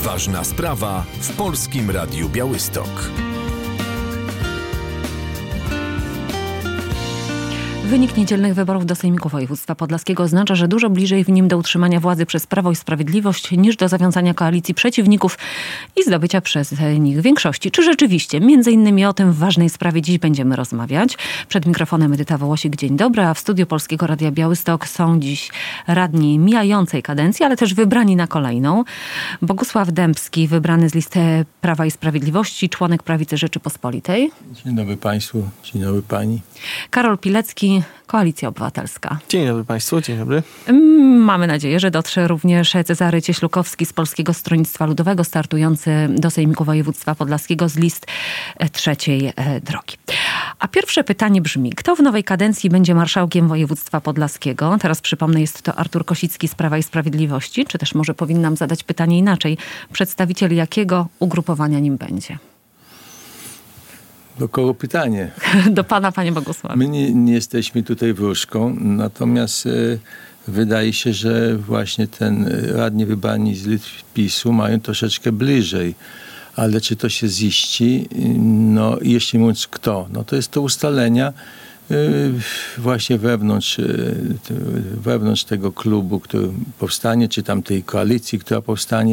Ważna sprawa w Polskim Radiu Białystok. Wynik niedzielnych wyborów do Sejmiku Województwa Podlaskiego oznacza, że dużo bliżej w nim do utrzymania władzy przez Prawo i Sprawiedliwość niż do zawiązania koalicji przeciwników i zdobycia przez nich większości. Czy rzeczywiście? Między innymi o tym w ważnej sprawie dziś będziemy rozmawiać. Przed mikrofonem Edyta Wołosik, dzień dobry, a w studiu Polskiego Radia Białystok są dziś radni mijającej kadencji, ale też wybrani na kolejną. Bogusław Dębski, wybrany z listy Prawa i Sprawiedliwości, członek Prawicy Rzeczypospolitej. Dzień dobry Państwu, dzień dobry Pani. Karol Pilecki, Koalicja Obywatelska. Dzień dobry Państwu, dzień dobry. Mamy nadzieję, że dotrze również Cezary Cieślukowski z Polskiego Stronnictwa Ludowego, startujący do Sejmiku Województwa Podlaskiego z list Trzeciej Drogi. A pierwsze pytanie brzmi, kto w nowej kadencji będzie marszałkiem województwa podlaskiego? Teraz przypomnę, jest to Artur Kosicki z Prawa i Sprawiedliwości, czy też może powinnam zadać pytanie inaczej. Przedstawiciel jakiego ugrupowania nim będzie? Do kogo pytanie? Do pana, panie Bogusławie. My nie jesteśmy tutaj wróżką, natomiast wydaje się, że właśnie ten radni wybrani z list PiS-u mają troszeczkę bliżej. Ale czy to się ziści? No, jeśli mówiąc kto? No to jest to ustalenia właśnie wewnątrz tego klubu, który powstanie, czy tam tej koalicji, która powstanie.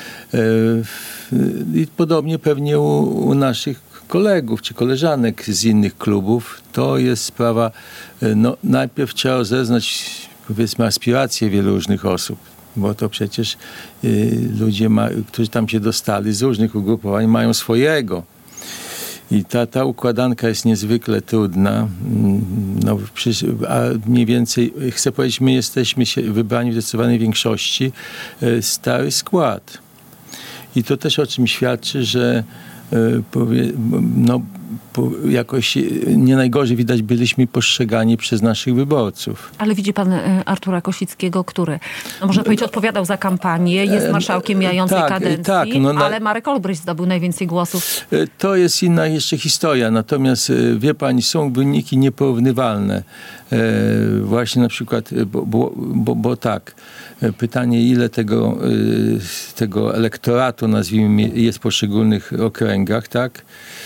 I podobnie pewnie u naszych kolegów czy koleżanek z innych klubów. To jest sprawa, no najpierw trzeba rozeznać, powiedzmy, aspiracje wielu różnych osób. Bo to przecież ludzie, którzy tam się dostali z różnych ugrupowań, mają swojego. I ta układanka jest niezwykle trudna. No, a mniej więcej, chcę powiedzieć, my jesteśmy wybrani w zdecydowanej większości stary skład. I to też o czym świadczy, że jakoś nie najgorzej widać byliśmy postrzegani przez naszych wyborców. Ale widzi pan Artura Kosickiego, który, no można powiedzieć, odpowiadał za kampanię, jest marszałkiem mijającej kadencji, ale Marek Olbrycht zdobył najwięcej głosów. To jest inna jeszcze historia, natomiast wie pani, są wyniki nieporównywalne. Właśnie na przykład, bo tak, pytanie, ile tego elektoratu, nazwijmy, jest w poszczególnych okręgach, tak?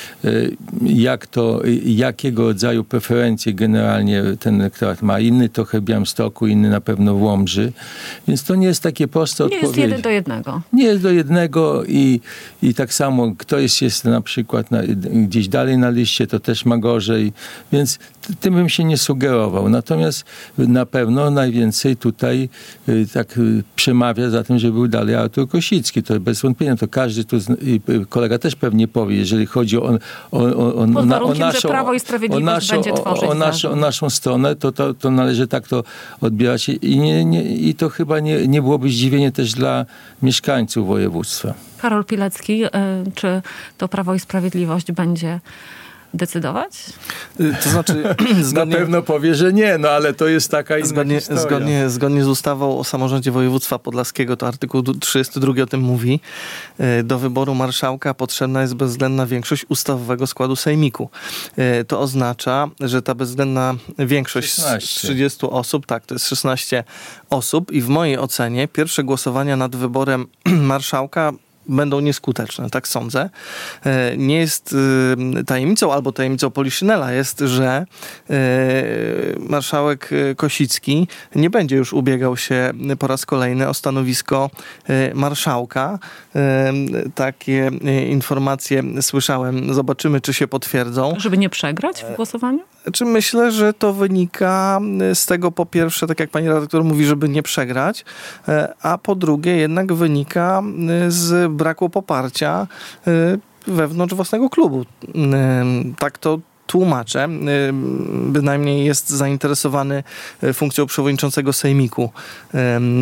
Jakiego rodzaju preferencje generalnie ten elektorat ma. Inny trochę w Białymstoku, inny na pewno w Łomży. Więc to nie jest takie proste odpowiedzi. Nie jest 1:1. Nie jest do jednego i tak samo kto jest na przykład gdzieś dalej na liście, to też ma gorzej. Więc tym bym się nie sugerował. Natomiast na pewno najwięcej tutaj tak przemawia za tym, że był dalej Artur Kosicki. To bez wątpienia. To każdy tu, kolega też pewnie powie, jeżeli chodzi o pod warunkiem, że Prawo i Sprawiedliwość będzie tworzyć o naszą stronę, to należy tak to odbierać i to chyba nie byłoby zdziwienie też dla mieszkańców województwa. Karol Pilecki, czy to Prawo i Sprawiedliwość będzie decydować? To znaczy... Na pewno powie, że nie, no ale to jest taka inna historia. Zgodnie z ustawą o samorządzie województwa podlaskiego, to artykuł 32 o tym mówi, do wyboru marszałka potrzebna jest bezwzględna większość ustawowego składu sejmiku. To oznacza, że ta bezwzględna większość 16. z 30 osób, tak, to jest 16 osób i w mojej ocenie pierwsze głosowania nad wyborem marszałka będą nieskuteczne, tak sądzę. Nie jest tajemnicą, albo tajemnicą Poliszynela jest, że marszałek Kosicki nie będzie już ubiegał się po raz kolejny o stanowisko marszałka. Takie informacje słyszałem. Zobaczymy, czy się potwierdzą. Żeby nie przegrać w głosowaniu? Myślę, że to wynika z tego, po pierwsze, tak jak pani redaktor mówi, żeby nie przegrać, a po drugie jednak wynika z braku poparcia wewnątrz własnego klubu. Tak to tłumaczę. Bynajmniej jest zainteresowany funkcją przewodniczącego Sejmiku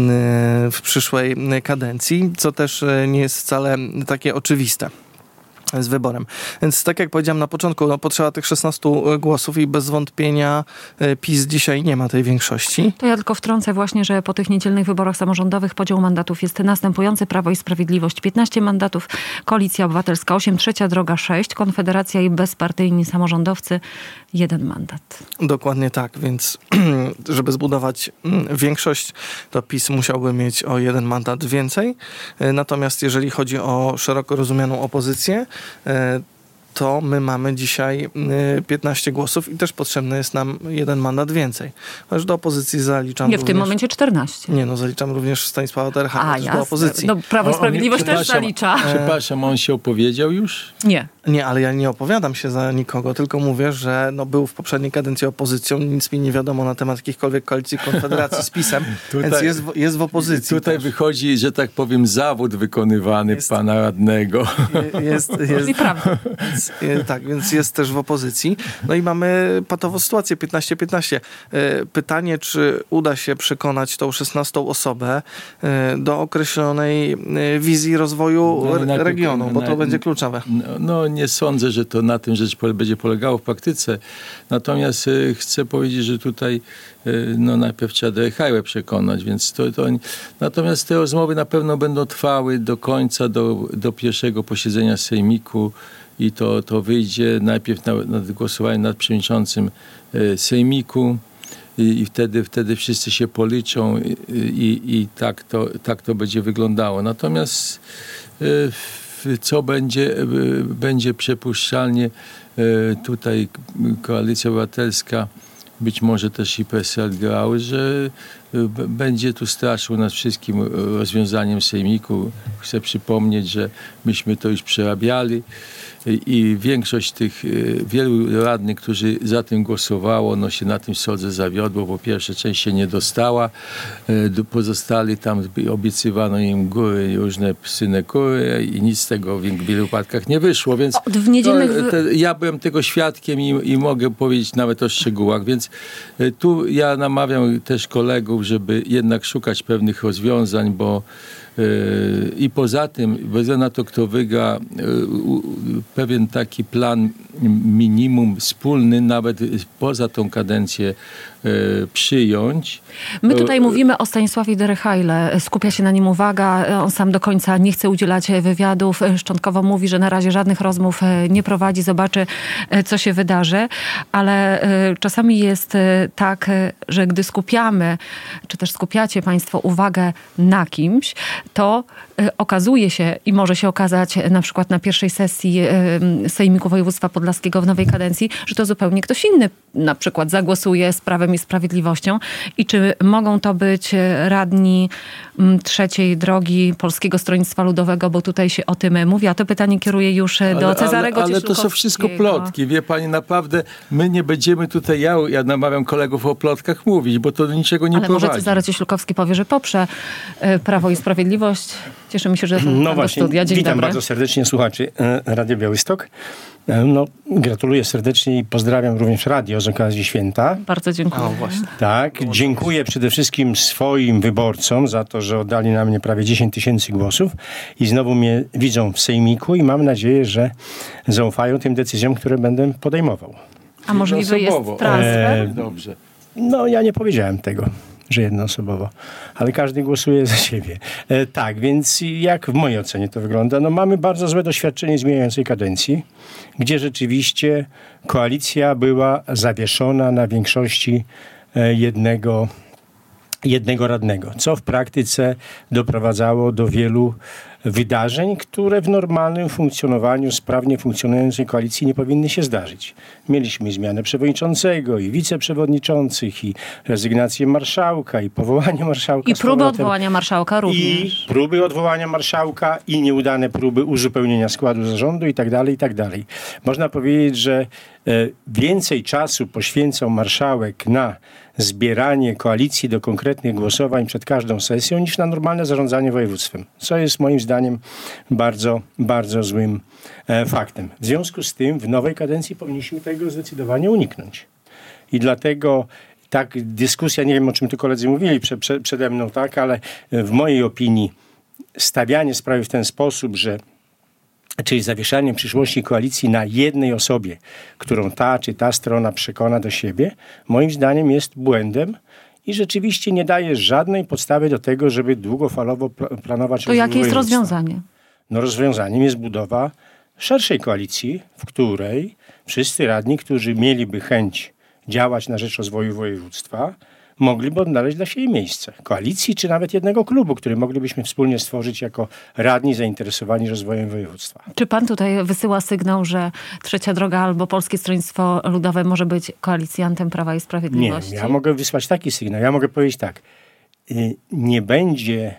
w przyszłej kadencji, co też nie jest wcale takie oczywiste. z wyborem. Więc tak jak powiedziałem na początku, potrzeba tych 16 głosów i bez wątpienia PiS dzisiaj nie ma tej większości. To ja tylko wtrącę właśnie, że po tych niedzielnych wyborach samorządowych podział mandatów jest następujący. Prawo i Sprawiedliwość 15 mandatów, Koalicja Obywatelska 8, Trzecia Droga 6, Konfederacja i bezpartyjni samorządowcy 1 mandat. Dokładnie tak, więc żeby zbudować większość, to PiS musiałby mieć o 1 mandat więcej. Natomiast jeżeli chodzi o szeroko rozumianą opozycję, to my mamy dzisiaj 15 głosów i też potrzebny jest nam 1 mandat więcej. Chociaż do opozycji zaliczam Nie, w tym momencie 14. Nie, zaliczam również Stanisława Terechana do opozycji. No, Prawo i Sprawiedliwość też zalicza. Przepraszam, on się opowiedział już? Nie. Nie, ale ja nie opowiadam się za nikogo, tylko mówię, że był w poprzedniej kadencji opozycją, nic mi nie wiadomo na temat jakichkolwiek koalicji Konfederacji z PiS-em, więc jest w opozycji. Tutaj też wychodzi, że tak powiem, zawód wykonywany pana radnego. Jest prawda. Tak, więc jest też w opozycji. No i mamy patową sytuację 15-15. Pytanie, czy uda się przekonać tą 16 osobę do określonej wizji rozwoju regionu, bo to będzie kluczowe. No nie sądzę, że to na tym rzecz będzie polegało w praktyce. Natomiast chcę powiedzieć, że tutaj najpierw trzeba Derechajłę przekonać, więc natomiast te rozmowy na pewno będą trwały do końca, do pierwszego posiedzenia Sejmiku i to wyjdzie najpierw na głosowanie nad przewodniczącym Sejmiku i wtedy wszyscy się policzą i tak to będzie wyglądało. Natomiast co będzie przypuszczalnie tutaj Koalicja Obywatelska, być może też i PSL grały, że będzie tu straszył nas wszystkim rozwiązaniem Sejmiku. Chcę przypomnieć, że myśmy to już przerabiali i większość tych wielu radnych, którzy za tym głosowało, się na tym sądzie zawiodło. Po pierwsze, część się nie dostała, pozostali tam, obiecywano im góry, różne synekury i nic z tego w wielu wypadkach nie wyszło, więc w niedzielnych... ja byłem tego świadkiem i mogę powiedzieć nawet o szczegółach, więc tu ja namawiam też kolegów, żeby jednak szukać pewnych rozwiązań, bo i poza tym, bez względu na to, kto wygra, pewien taki plan minimum wspólny, nawet poza tą kadencję przyjąć. My tutaj mówimy o Stanisławie Derechajle. Skupia się na nim uwaga. On sam do końca nie chce udzielać wywiadów. Szczątkowo mówi, że na razie żadnych rozmów nie prowadzi. Zobaczy, co się wydarzy. Ale czasami jest tak, że gdy skupiamy, czy też skupiacie państwo uwagę na kimś, to okazuje się i może się okazać na przykład na pierwszej sesji Sejmiku Województwa Podlaskiego w nowej kadencji, że to zupełnie ktoś inny na przykład zagłosuje z Prawem i Sprawiedliwością. I czy mogą to być radni Trzeciej Drogi Polskiego Stronnictwa Ludowego, bo tutaj się o tym mówi, a to pytanie kieruję już do Cezarego Ale to są wszystko plotki. Wie pani, naprawdę my nie będziemy tutaj, ja namawiam kolegów o plotkach mówić, bo to do niczego nie prowadzi. Może Cezary Cieślukowski powie, że poprze Prawo i Sprawiedliwość. Cieszymy się, że do studia. Dzień witam dobry. bardzo serdecznie słuchaczy Radia Białystok. Gratuluję serdecznie i pozdrawiam również radio z okazji święta. Bardzo dziękuję. Właśnie. Tak, dziękuję przede wszystkim swoim wyborcom za to, że oddali na mnie prawie 10 000 głosów i znowu mnie widzą w Sejmiku i mam nadzieję, że zaufają tym decyzjom, które będę podejmował. A możliwy jest transfer? Dobrze. Ja nie powiedziałem tego, że jednoosobowo, ale każdy głosuje za siebie. Tak, więc jak w mojej ocenie to wygląda? Mamy bardzo złe doświadczenie z mijającej kadencji, gdzie rzeczywiście koalicja była zawieszona na większości jednego radnego, co w praktyce doprowadzało do wielu wydarzeń, które w normalnym funkcjonowaniu sprawnie funkcjonującej koalicji nie powinny się zdarzyć. Mieliśmy zmianę przewodniczącego i wiceprzewodniczących i rezygnację marszałka i powołanie marszałka. I próby odwołania marszałka również. I próby odwołania marszałka i nieudane próby uzupełnienia składu zarządu i tak dalej, i tak dalej. Można powiedzieć, że więcej czasu poświęcał marszałek na zbieranie koalicji do konkretnych głosowań przed każdą sesją niż na normalne zarządzanie województwem, co jest moim zdaniem bardzo, bardzo złym faktem. W związku z tym w nowej kadencji powinniśmy tego zdecydowanie uniknąć. I dlatego tak dyskusja, nie wiem o czym tu koledzy mówili przede mną, tak, ale w mojej opinii stawianie sprawy w ten sposób, że czyli zawieszanie przyszłości koalicji na jednej osobie, którą ta czy ta strona przekona do siebie, moim zdaniem jest błędem i rzeczywiście nie daje żadnej podstawy do tego, żeby długofalowo planować. To jakie jest rozwiązanie? No rozwiązaniem jest budowa szerszej koalicji, w której wszyscy radni, którzy mieliby chęć działać na rzecz rozwoju województwa, mogliby odnaleźć dla siebie miejsce. Koalicji czy nawet jednego klubu, który moglibyśmy wspólnie stworzyć jako radni zainteresowani rozwojem województwa. Czy pan tutaj wysyła sygnał, że Trzecia Droga albo Polskie Stronnictwo Ludowe może być koalicjantem Prawa i Sprawiedliwości? Nie, ja mogę wysłać taki sygnał. Ja mogę powiedzieć tak. Nie będzie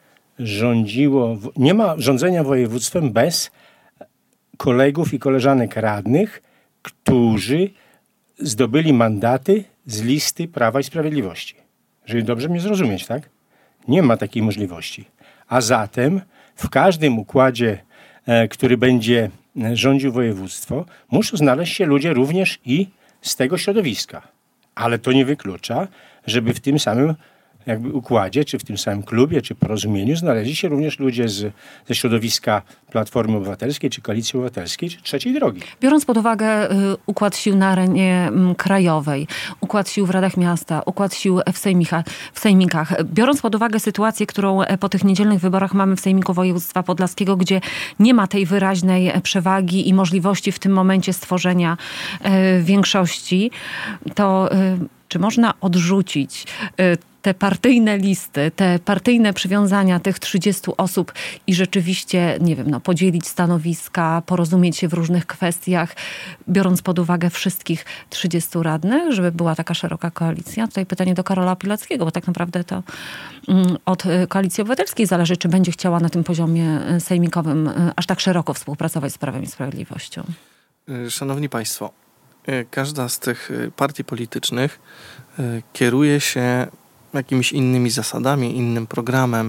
rządziło, nie ma rządzenia województwem bez kolegów i koleżanek radnych, którzy zdobyli mandaty z listy Prawa i Sprawiedliwości. Żeby dobrze mnie zrozumieć, tak? Nie ma takiej możliwości. A zatem w każdym układzie, który będzie rządził województwo, muszą znaleźć się ludzie również i z tego środowiska. Ale to nie wyklucza, żeby w tym samym jakby układzie, czy w tym samym klubie, czy porozumieniu znaleźli się również ludzie ze środowiska Platformy Obywatelskiej, czy Koalicji Obywatelskiej, czy Trzeciej Drogi. Biorąc pod uwagę układ sił na arenie krajowej, układ sił w radach miasta, układ sił w sejmikach, biorąc pod uwagę sytuację, którą po tych niedzielnych wyborach mamy w Sejmiku Województwa Podlaskiego, gdzie nie ma tej wyraźnej przewagi i możliwości w tym momencie stworzenia większości, to czy można odrzucić te partyjne listy, te partyjne przywiązania tych 30 osób i rzeczywiście, nie wiem, podzielić stanowiska, porozumieć się w różnych kwestiach, biorąc pod uwagę wszystkich 30 radnych, żeby była taka szeroka koalicja? Tutaj pytanie do Karola Pilackiego, bo tak naprawdę to od Koalicji Obywatelskiej zależy, czy będzie chciała na tym poziomie sejmikowym aż tak szeroko współpracować z Prawem i Sprawiedliwością. Szanowni Państwo, każda z tych partii politycznych kieruje się jakimiś innymi zasadami, innym programem,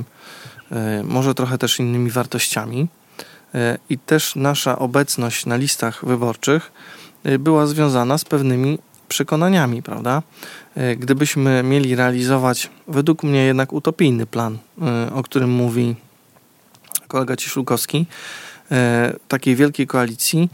może trochę też innymi wartościami. I też nasza obecność na listach wyborczych była związana z pewnymi przekonaniami, prawda? Gdybyśmy mieli realizować, według mnie jednak utopijny plan, o którym mówi kolega Ciszulkowski, takiej wielkiej koalicji,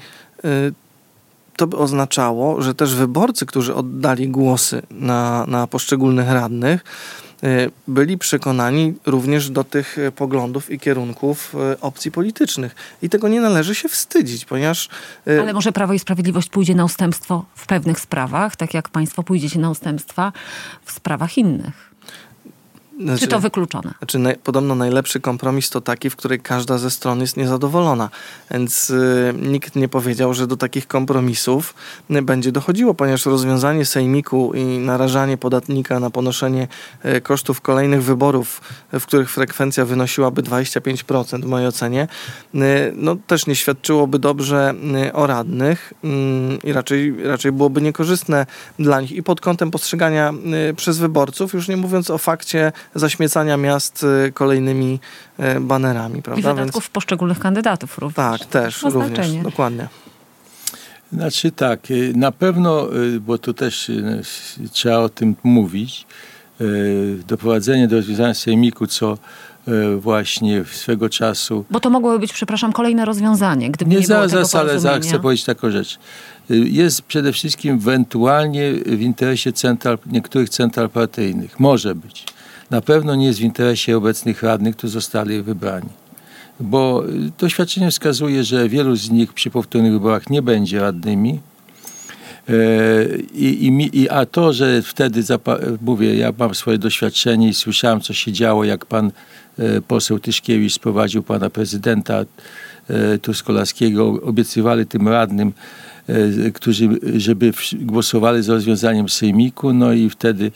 to by oznaczało, że też wyborcy, którzy oddali głosy na poszczególnych radnych, byli przekonani również do tych poglądów i kierunków opcji politycznych. I tego nie należy się wstydzić, ponieważ... Ale może Prawo i Sprawiedliwość pójdzie na ustępstwo w pewnych sprawach, tak jak państwo pójdziecie na ustępstwa w sprawach innych. Czy to wykluczone? Podobno najlepszy kompromis to taki, w której każda ze stron jest niezadowolona. Więc nikt nie powiedział, że do takich kompromisów będzie dochodziło, ponieważ rozwiązanie sejmiku i narażanie podatnika na ponoszenie kosztów kolejnych wyborów, w których frekwencja wynosiłaby 25% w mojej ocenie, też nie świadczyłoby dobrze o radnych i raczej byłoby niekorzystne dla nich i pod kątem postrzegania przez wyborców, już nie mówiąc o fakcie zaśmiecania miast kolejnymi banerami, prawda? I wydatków poszczególnych kandydatów również. Tak, też również, dokładnie. Znaczy tak, na pewno, bo tu też trzeba o tym mówić, doprowadzenie do rozwiązania sejmiku, co właśnie swego czasu... Bo to mogłoby być, kolejne rozwiązanie, gdyby nie było tego porozumienia. Ale chcę powiedzieć taką rzecz. Jest przede wszystkim ewentualnie w interesie niektórych central partyjnych. Może być. Na pewno nie jest w interesie obecnych radnych, którzy zostali wybrani. Bo doświadczenie wskazuje, że wielu z nich przy powtórnych wyborach nie będzie radnymi. A to, że wtedy, mówię, ja mam swoje doświadczenie i słyszałem, co się działo, jak pan poseł Tyszkiewicz sprowadził pana prezydenta Truskolaskiego, obiecywali tym radnym, żeby głosowali za rozwiązaniem sejmiku, no i wtedy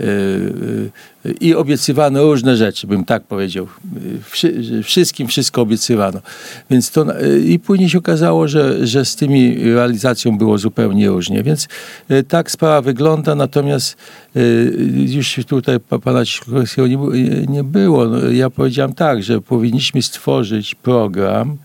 i obiecywano różne rzeczy, bym tak powiedział. Wszystkim wszystko obiecywano. Więc to, i później się okazało, że z tymi realizacją było zupełnie różnie. Więc tak sprawa wygląda, natomiast już tutaj pana Ciszulkowskiego nie było. No, ja powiedziałem tak, że powinniśmy stworzyć program,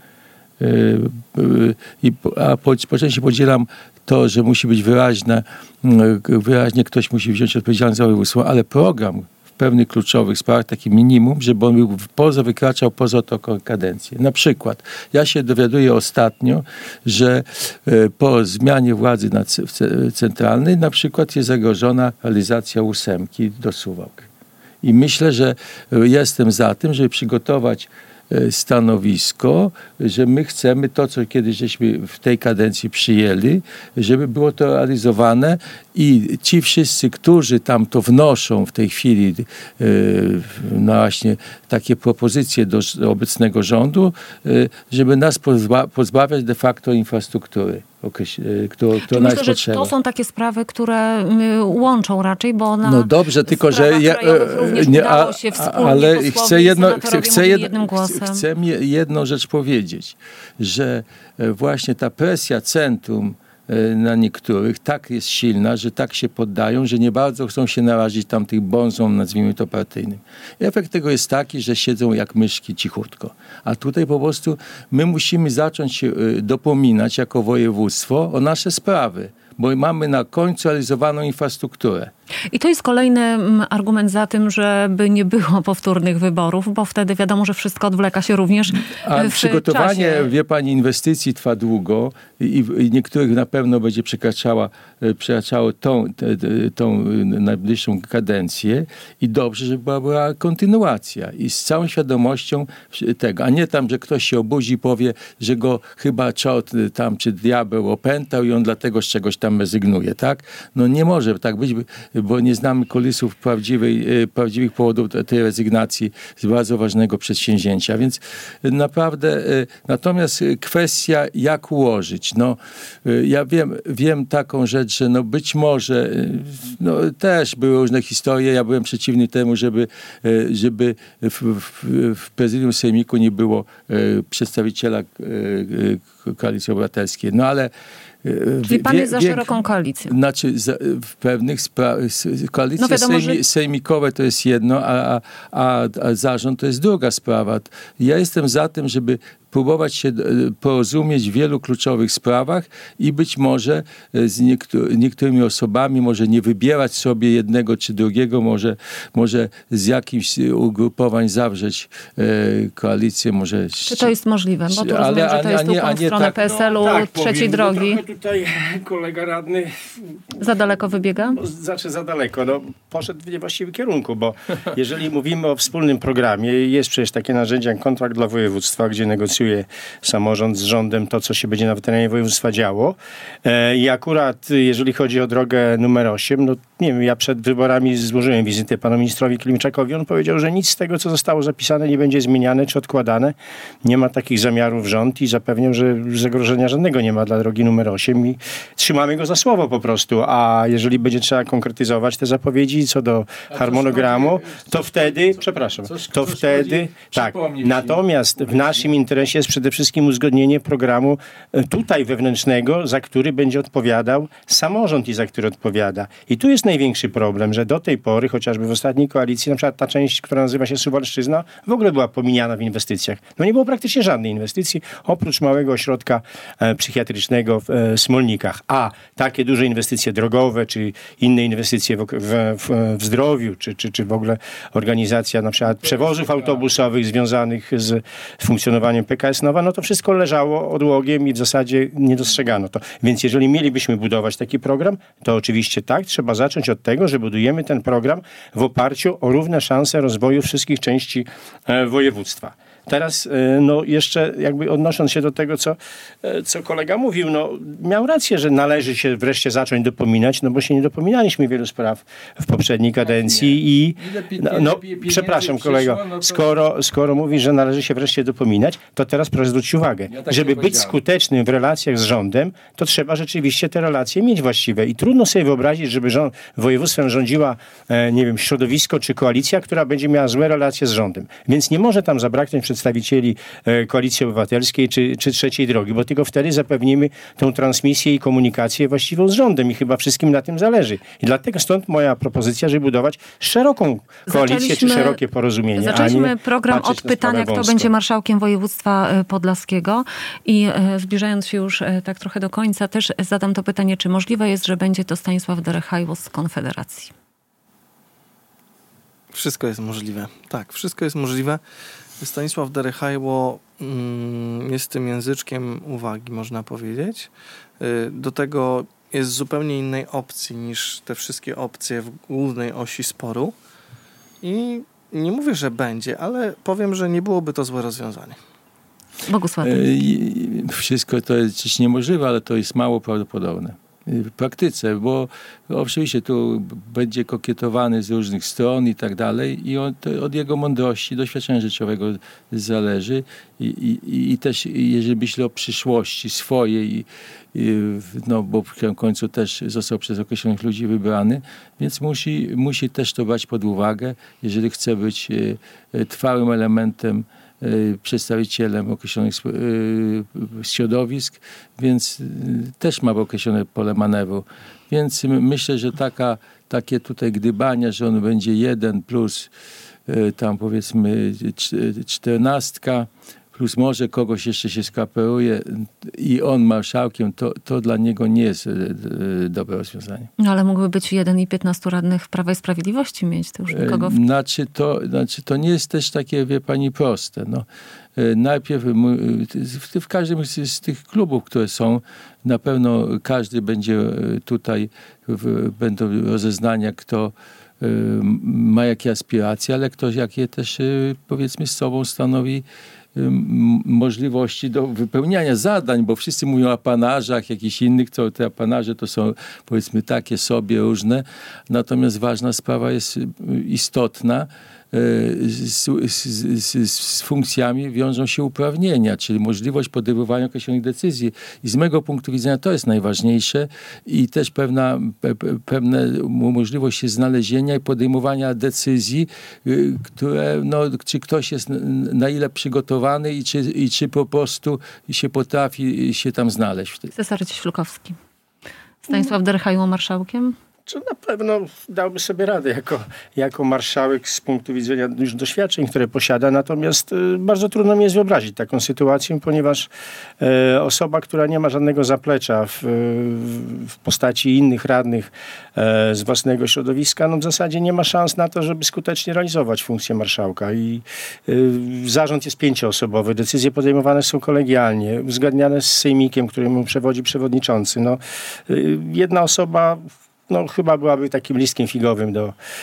a po części podzielam to, że musi być wyraźnie ktoś musi wziąć odpowiedzialność za województwo, ale program w pewnych kluczowych sprawach, taki minimum, żeby on był wykraczał poza to kadencję. Na przykład, ja się dowiaduję ostatnio, że po zmianie władzy centralnej na przykład jest zagrożona realizacja 8 do Suwałk. I myślę, że jestem za tym, żeby przygotować stanowisko, że my chcemy to, co kiedyś żeśmy w tej kadencji przyjęli, żeby było to realizowane i ci wszyscy, którzy tam to wnoszą w tej chwili no właśnie takie propozycje do obecnego rządu, żeby nas pozbawiać de facto infrastruktury. Która myślę, że to są takie sprawy, które łączą raczej, bo na no dobrze, tylko że udało się ale chcę jednym jedną rzecz powiedzieć, że właśnie ta presja centrum na niektórych tak jest silna, że tak się poddają, że nie bardzo chcą się narazić tamtych bonzom, nazwijmy to partyjnym. I efekt tego jest taki, że siedzą jak myszki cichutko. A tutaj po prostu my musimy zacząć się dopominać jako województwo o nasze sprawy, bo mamy na końcu realizowaną infrastrukturę. I to jest kolejny argument za tym, żeby nie było powtórnych wyborów, bo wtedy wiadomo, że wszystko odwleka się również a w przygotowanie, czasie. wie pani, inwestycji trwa długo i niektórych na pewno będzie przekraczało tą najbliższą kadencję i dobrze, żeby była kontynuacja i z całą świadomością tego, a nie tam, że ktoś się obudzi i powie, że go chyba czort tam czy diabeł opętał i on dlatego z czegoś tam rezygnuje, tak? No nie może tak być, bo nie znamy kulisów prawdziwych powodów tej rezygnacji z bardzo ważnego przedsięwzięcia. Więc naprawdę, natomiast kwestia jak ułożyć. No, ja wiem taką rzecz, że no być może, no też były różne historie, ja byłem przeciwny temu, żeby w prezydium sejmiku nie było przedstawiciela Koalicji Obywatelskiej. No ale czyli pan jest za szeroką koalicją. Znaczy w pewnych sprawach koalicja sejmikowe to jest jedno, a zarząd to jest druga sprawa. Ja jestem za tym, żeby próbować się porozumieć w wielu kluczowych sprawach i być może z niektórymi osobami, może nie wybierać sobie jednego czy drugiego, może z jakimś ugrupowań zawrzeć koalicję. Może czy to jest możliwe? Bo tu rozumiem, że to jest drugą stronę tak, PSL-u, trzeciej drogi. Tutaj kolega radny za daleko wybiega? Za daleko. No, poszedł w niewłaściwym kierunku, bo jeżeli mówimy o wspólnym programie, jest przecież takie narzędzie jak kontrakt dla województwa, gdzie negocjuje samorząd z rządem to, co się będzie na terenie województwa działo. I akurat jeżeli chodzi o drogę numer 8, no nie wiem, ja przed wyborami złożyłem wizytę panu ministrowi Klimczakowi. On powiedział, że nic z tego, co zostało zapisane, nie będzie zmieniane czy odkładane. Nie ma takich zamiarów rząd i zapewniam, że zagrożenia żadnego nie ma dla drogi numer 8 i trzymamy go za słowo po prostu. A jeżeli będzie trzeba konkretyzować te zapowiedzi co do harmonogramu, to wtedy, tak. Natomiast w naszym interesie jest przede wszystkim uzgodnienie programu tutaj wewnętrznego, za który będzie odpowiadał samorząd i za który odpowiada. I tu jest największy problem, że do tej pory, chociażby w ostatniej koalicji, na przykład ta część, która nazywa się Suwalszczyzna, w ogóle była pomijana w inwestycjach. No nie było praktycznie żadnej inwestycji, oprócz małego ośrodka psychiatrycznego w Smolnikach. A takie duże inwestycje drogowe, czy inne inwestycje w zdrowiu, czy w ogóle organizacja na przykład przewozów autobusowych związanych z funkcjonowaniem PKS Nowa, no to wszystko leżało odłogiem i w zasadzie nie dostrzegano to. Więc jeżeli mielibyśmy budować taki program, to oczywiście tak, trzeba zacząć od tego, że budujemy ten program w oparciu o równe szanse rozwoju wszystkich części województwa. Teraz, no jeszcze jakby odnosząc się do tego, co kolega mówił, no miał rację, że należy się wreszcie zacząć dopominać, no bo się nie dopominaliśmy wielu spraw w poprzedniej kadencji i przepraszam kolego, skoro mówisz, że należy się wreszcie dopominać, to teraz proszę zwrócić uwagę, żeby być skutecznym w relacjach z rządem, to trzeba rzeczywiście te relacje mieć właściwe i trudno sobie wyobrazić, żeby województwem rządziła, nie wiem, środowisko czy koalicja, która będzie miała złe relacje z rządem. Więc nie może tam zabraknąć przedstawicieli Koalicji Obywatelskiej czy trzeciej drogi, bo tylko wtedy zapewnimy tą transmisję i komunikację właściwą z rządem i chyba wszystkim na tym zależy. I dlatego stąd moja propozycja, żeby budować szeroką koalicję czy szerokie porozumienie. Zaczęliśmy program od pytania, kto będzie marszałkiem województwa podlaskiego i zbliżając się już tak trochę do końca, też zadam to pytanie, czy możliwe jest, że będzie to Stanisław Derechajło z Konfederacji? Wszystko jest możliwe. Tak, wszystko jest możliwe. Stanisław Derechajło jest tym języczkiem uwagi, można powiedzieć. Do tego jest z zupełnie innej opcji niż te wszystkie opcje w głównej osi sporu. I nie mówię, że będzie, ale powiem, że nie byłoby to złe rozwiązanie. Bogusław. Wszystko to jest oczywiście niemożliwe, ale to jest mało prawdopodobne w praktyce, bo oczywiście tu będzie kokietowany z różnych stron i tak dalej i od jego mądrości, doświadczenia życiowego zależy i też jeżeli myślę o przyszłości swojej, no bo w końcu też został przez określonych ludzi wybrany, więc musi też to brać pod uwagę, jeżeli chce być trwałym elementem, przedstawicielem określonych środowisk, więc też ma określone pole manewru. Więc myślę, że takie tutaj gdybania, że on będzie 1 plus tam powiedzmy 14, plus może kogoś jeszcze się skaperuje i on marszałkiem, to dla niego nie jest dobre rozwiązanie. No ale mógłby być 1 i 15 radnych Prawa i Sprawiedliwości mieć, to już nikogo... Znaczy to nie jest też takie, wie pani, proste. No. Najpierw w każdym z tych klubów, które są, na pewno każdy będzie tutaj, będą rozeznania, kto ma jakie aspiracje, ale ktoś jakie też powiedzmy z sobą stanowi możliwości do wypełniania zadań, bo wszyscy mówią o apanarzach, jakichś innych, to te apanarze to są powiedzmy takie sobie różne, natomiast ważna sprawa jest istotna, z funkcjami wiążą się uprawnienia, czyli możliwość podejmowania określonych decyzji i z mego punktu widzenia to jest najważniejsze i też pewna możliwość znalezienia i podejmowania decyzji, które, no, czy ktoś jest na ile przygotowany i czy po prostu się potrafi się tam znaleźć. Cezary Cieślukowski. Stanisław Derechajło marszałkiem? Czy na pewno dałby sobie radę jako marszałek z punktu widzenia już doświadczeń, które posiada, natomiast bardzo trudno mi jest wyobrazić taką sytuację, ponieważ osoba, która nie ma żadnego zaplecza w postaci innych radnych z własnego środowiska, no w zasadzie nie ma szans na to, żeby skutecznie realizować funkcję marszałka i zarząd jest 5-osobowy, decyzje podejmowane są kolegialnie, uzgadniane z sejmikiem, któremu przewodzi przewodniczący. No, jedna osoba no chyba byłaby takim listkiem figowym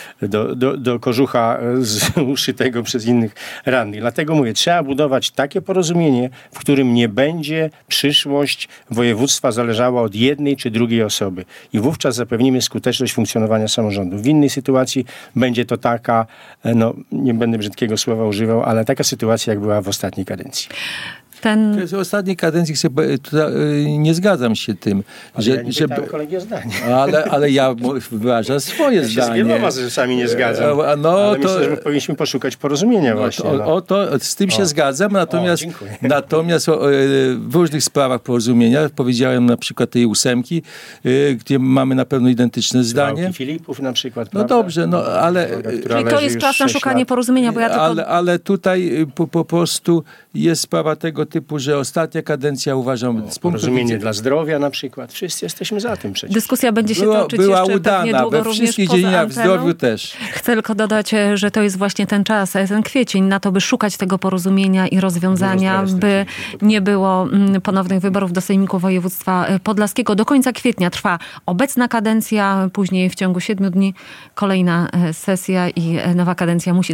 do kożucha uszytego przez innych radnych. Dlatego mówię, trzeba budować takie porozumienie, w którym nie będzie przyszłość województwa zależała od jednej czy drugiej osoby. I wówczas zapewnimy skuteczność funkcjonowania samorządu. W innej sytuacji będzie to taka, no nie będę brzydkiego słowa używał, ale taka sytuacja, jak była w ostatniej kadencji. W ostatniej kadencji nie zgadzam się tym, że kolegi o zdanie. Ale ja wyrażam swoje zdanie. Z wieloma rzeczami nie zgadzam. Ale myślę, że powinniśmy poszukać porozumienia właśnie. Z tym się zgadzam, natomiast w różnych sprawach porozumienia, powiedziałem na przykład tej 8, gdzie mamy na pewno identyczne zdanie. Filipów na przykład. No dobrze, no ale... Czyli to jest czas na szukanie porozumienia, bo ja tylko... Ale tutaj po prostu jest sprawa tego typu, że ostatnia kadencja uważam... Porozumienie dla zdrowia na przykład. Wszyscy jesteśmy za tym przecież. Dyskusja będzie się toczyć jeszcze udana, pewnie długo, we wszystkich dziedzinach, w zdrowiu też. Chcę tylko dodać, że to jest właśnie ten czas, ten kwiecień na to, by szukać tego porozumienia i rozwiązania, by nie było ponownych wyborów do Sejmiku Województwa Podlaskiego. Do końca kwietnia trwa obecna kadencja, później w ciągu 7 dni kolejna sesja i nowa kadencja muszą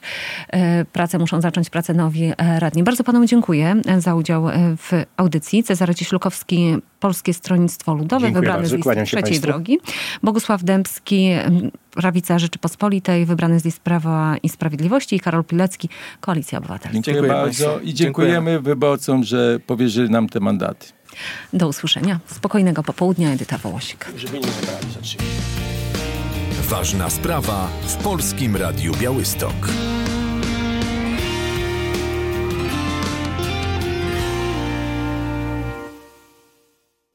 zacząć pracę nowi radni. Bardzo panu dziękuję za udział w audycji. Cezary Cieślukowski, Polskie Stronnictwo Ludowe, wybrany z listy Trzeciej Drogi. Bogusław Dębski, Prawica Rzeczypospolitej, wybrany z list Prawa i Sprawiedliwości i Karol Pilecki, Koalicja Obywatelska. Dziękuję bardzo i dziękujemy wyborcom, że powierzyli nam te mandaty. Do usłyszenia. Spokojnego popołudnia. Edyta Wołosik. Żeby nie zabrali za 3. Ważna sprawa w Polskim Radiu Białystok.